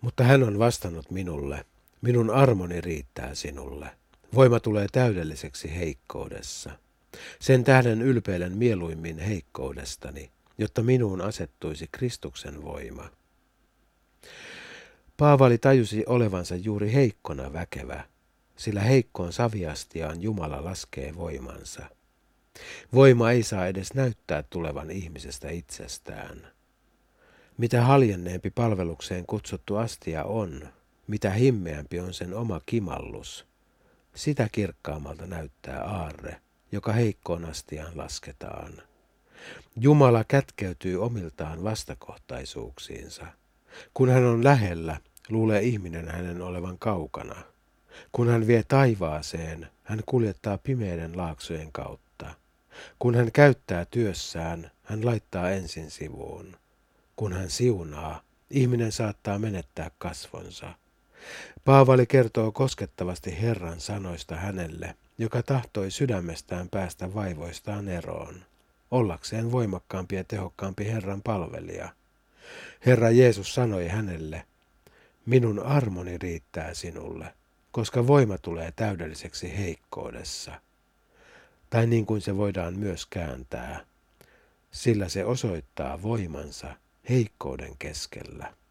Mutta hän on vastannut minulle, minun armoni riittää sinulle. Voima tulee täydelliseksi heikkoudessa. Sen tähden ylpeilen mieluimmin heikkoudestani, jotta minuun asettuisi Kristuksen voima. Paavali tajusi olevansa juuri heikkona väkevä, sillä heikkoon saviastiaan Jumala laskee voimansa. Voima ei saa edes näyttää tulevan ihmisestä itsestään. Mitä haljenneempi palvelukseen kutsuttu astia on, mitä himmeämpi on sen oma kimallus, sitä kirkkaammalta näyttää aarre, joka heikkoon astiaan lasketaan. Jumala kätkeytyy omiltaan vastakohtaisuuksiinsa. Kun hän on lähellä, luulee ihminen hänen olevan kaukana. Kun hän vie taivaaseen, hän kuljettaa pimeiden laaksojen kautta. Kun hän käyttää työssään, hän laittaa ensin sivuun. Kun hän siunaa, ihminen saattaa menettää kasvonsa. Paavali kertoo koskettavasti Herran sanoista hänelle, joka tahtoi sydämestään päästä vaivoistaan eroon, ollakseen voimakkaampi ja tehokkaampi Herran palvelija. Herra Jeesus sanoi hänelle, minun armoni riittää sinulle, koska voima tulee täydelliseksi heikkoudessa. Tai niin kuin se voidaan myös kääntää, sillä se osoittaa voimansa heikkouden keskellä.